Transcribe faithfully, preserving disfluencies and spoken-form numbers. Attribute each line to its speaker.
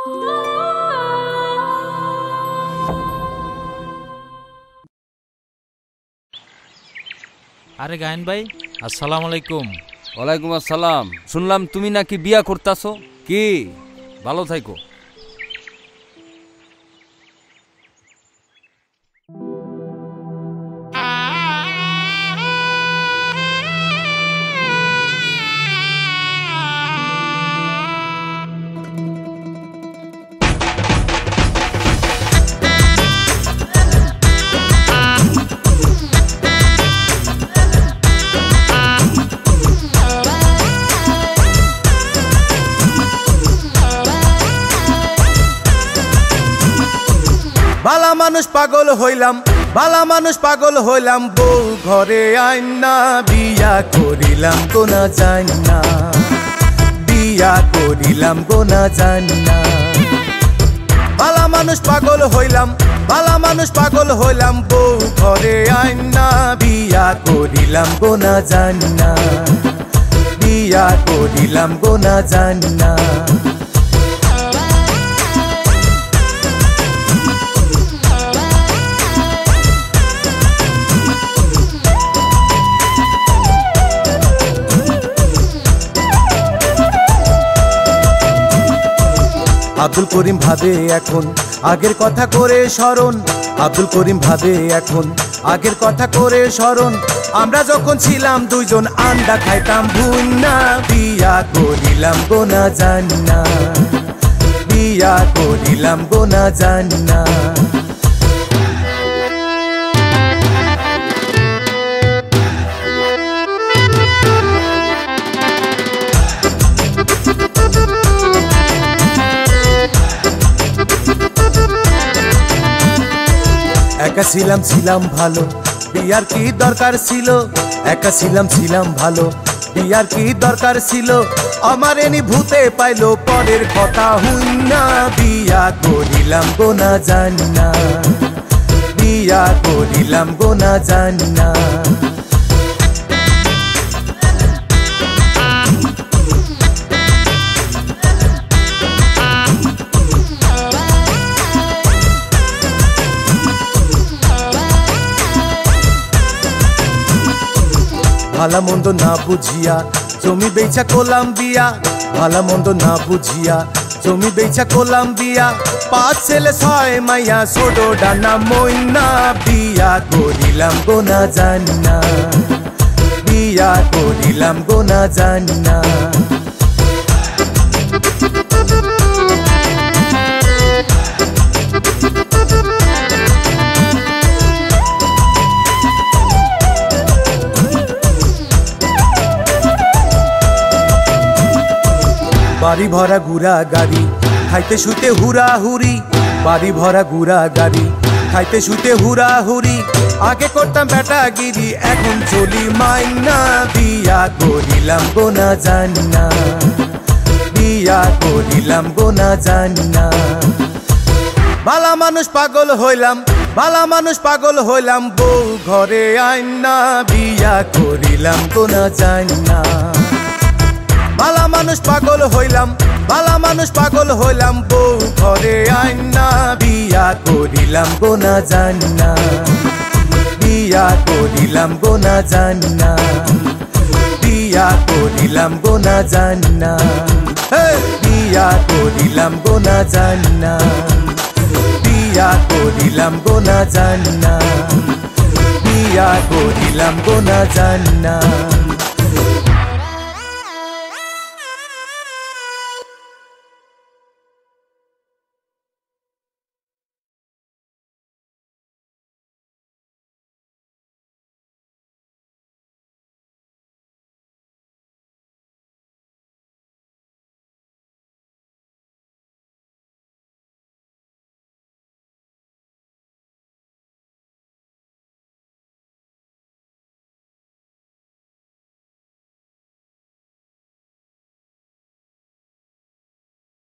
Speaker 1: আরে গায়ন ভাই, আসসালামু আলাইকুম।
Speaker 2: ওয়ালাইকুম আসসালাম। শুনলাম তুমি নাকি বিয়া করতাছো, কি? ভালো থাইকো।
Speaker 3: বালা মানুষ পাগল হইলাম, বালা মানুষ পাগল হইলাম, বউ ঘরে আইনা বিয়া করিলাম গোনা জানি না, বিয়া করিলাম গোনা জানি না। বালা মানুষ পাগল হইলাম, বালা মানুষ পাগল হইলাম, বউ ঘরে আইনা বিয়া করিলাম গোনা জানি না, বিয়া করিলাম গোনা জানি না। আব্দুল করিম ভাবে এখন আগের কথা করে স্মরণ, আব্দুল করিম ভাবে এখন আগের কথা করে স্মরণ। আমরা যখন ছিলাম দুইজন আন্ডা খাইতাম ভুন্না, বিয়া করিলাম গোনা জানি না, বিয়া করিলাম গোনা জানি না। একা ছিলাম ছিলাম ভালো, বিয়ার কি দরকার ছিল, একা ছিলাম ছিলাম ভালো, বিয়ার কি দরকার ছিল। আমার এনি ভূতে পাইলো পরের কথা হুইনা, বিয়া করিলাম গোনা জানি না, বিয়া করিলাম গোনা জানি না। ভালা মন্দ না বুঝিয়া জমি বেচা করলাম বিয়া, ভালা মন্দ না বুঝিয়া জমি বেচা করলাম বিয়া। পাঁচ ছেলে ছয় মাইয়া ছোট ডানা মইনা, বিয়া করিলাম গোনা জানি না, বিয়া করিলাম গোনা জানি না। বাড়ি ভরা গুড়া গাড়ি, খাইতে শুইতে হুরা হুরি, বাড়ি ভরা গুড়া গাড়ি, খাইতে শুইতে হুরা হুরি। আগে করতাম বেটাগিরি, এখন চলি মাইনা, বিয়া করিলাম গোনা জানি না, বিয়া করিলাম গোনা জানি না। বালা মানুষ পাগল হইলাম, বালা মানুষ পাগল হইলাম, বউ ঘরে আইনা বিয়া করিলাম গোনা জানি না। বালা মানুষ পাগল হইলাম, বালা মানুষ পাগল হইলাম, বউ ঘরে আইনা বিয়া করিলাম গোনা জানি না, বিয়া করিলাম গোনা জানি না, বিয়া করিলাম গোনা জানি না, বিয়া করিলাম গোনা জানি না, বিয়া করিলাম গোনা জানি না, বিয়া করিলাম গোনা জানি না।